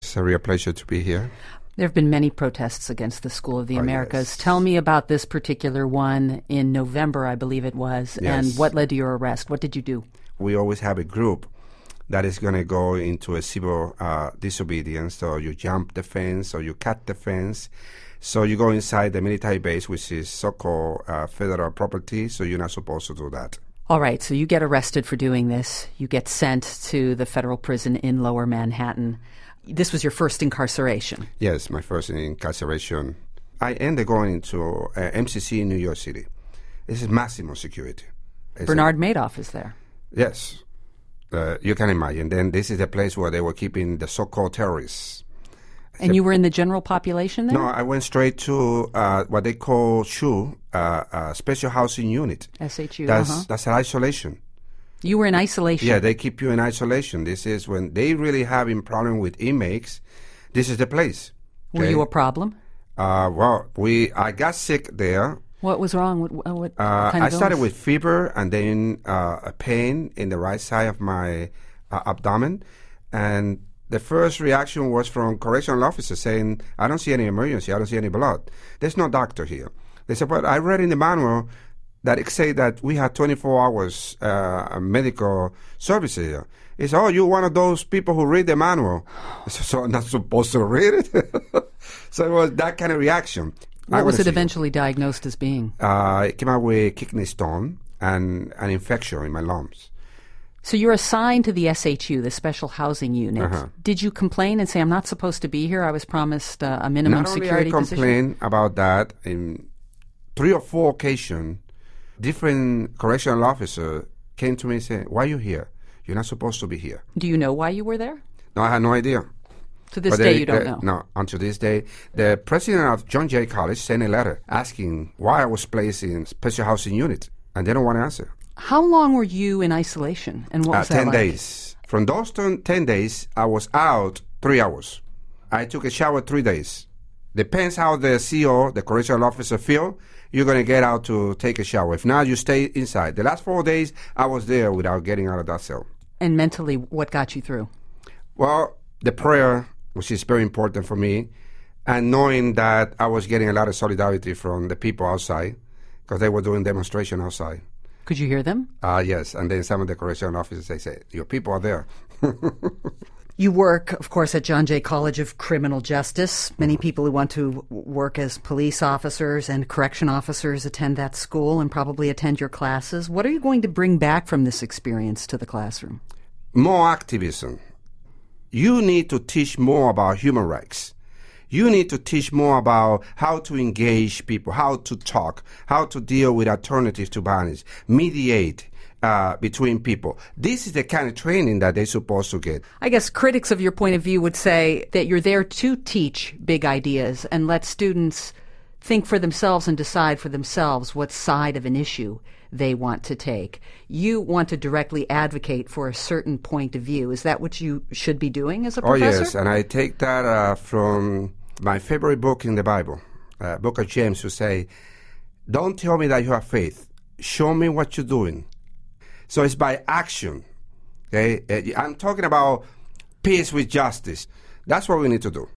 It's a real pleasure to be here. There have been many protests against the School of the Americas. Yes. Tell me about this particular one in November, I believe it was, Yes. and what led to your arrest. What did you do? We always have a group that is going to go into a civil disobedience. So you jump the fence or you cut the fence. So you go inside the military base, which is so-called federal property, so you're not supposed to do that. All right, so you get arrested for doing this. You get sent to the federal prison in Lower Manhattan. This was your first incarceration. Yes, my first incarceration. I ended going into MCC in New York City. This is maximum security. Bernard Madoff is there. Yes, you can imagine. Then this is the place where they were keeping the so-called terrorists. And you were in the general population there? No, I went straight to what they call SHU, Special Housing Unit. SHU, That's an isolation. You were in isolation? Yeah, they keep you in isolation. This is when they really having problem with inmates. This is the place. Were you a problem? I got sick there. What was wrong? What kind of I started illness? with fever and then a pain in the right side of my abdomen. And the first reaction was from correctional officers saying, I don't see any emergency. I don't see any blood. There's no doctor here. They said, but I read in the manual that it say that we have 24 hours medical services here. It's, you're one of those people who read the manual. So I'm not supposed to read it? So it was that kind of reaction. What was it eventually diagnosed as being? It came out with kidney stone and an infection in my lungs. So you're assigned to the SHU, the Special Housing Unit. Uh-huh. Did you complain and say, I'm not supposed to be here? I was promised a minimum security position? Not only I complained about that, in 3 or 4 occasions, different correctional officer came to me and said, why are you here? You're not supposed to be here. Do you know why you were there? No, I had no idea. To this day, you don't know? No, until this day. The president of John Jay College sent a letter asking why I was placed in Special Housing Unit, and they don't want to answer. How long were you in isolation, and what was that 10 like? days. From those 10 days, I was out 3 hours. I took a shower 3 days. Depends how the CO, the correctional officer, feel, you're going to get out to take a shower. If not, you stay inside. The last 4 days, I was there without getting out of that cell. And mentally, what got you through? Well, the prayer, which is very important for me, and knowing that I was getting a lot of solidarity from the people outside, because they were doing demonstration outside. Could you hear them? Yes, and then some of the correctional officers, they say, your people are there. You work, of course, at John Jay College of Criminal Justice. Many people who want to work as police officers and correction officers attend that school and probably attend your classes. What are you going to bring back from this experience to the classroom? More activism. You need to teach more about human rights. You need to teach more about how to engage people, how to talk, how to deal with alternatives to violence, mediate between people. This is the kind of training that they're supposed to get. I guess critics of your point of view would say that you're there to teach big ideas and let students think for themselves and decide for themselves what side of an issue they want to take. You want to directly advocate for a certain point of view. Is that what you should be doing as a professor? Oh, yes, and I take that from my favorite book in the Bible, Book of James, who say, don't tell me that you have faith. Show me what you're doing. So it's by action. Okay? I'm talking about peace with justice. That's what we need to do.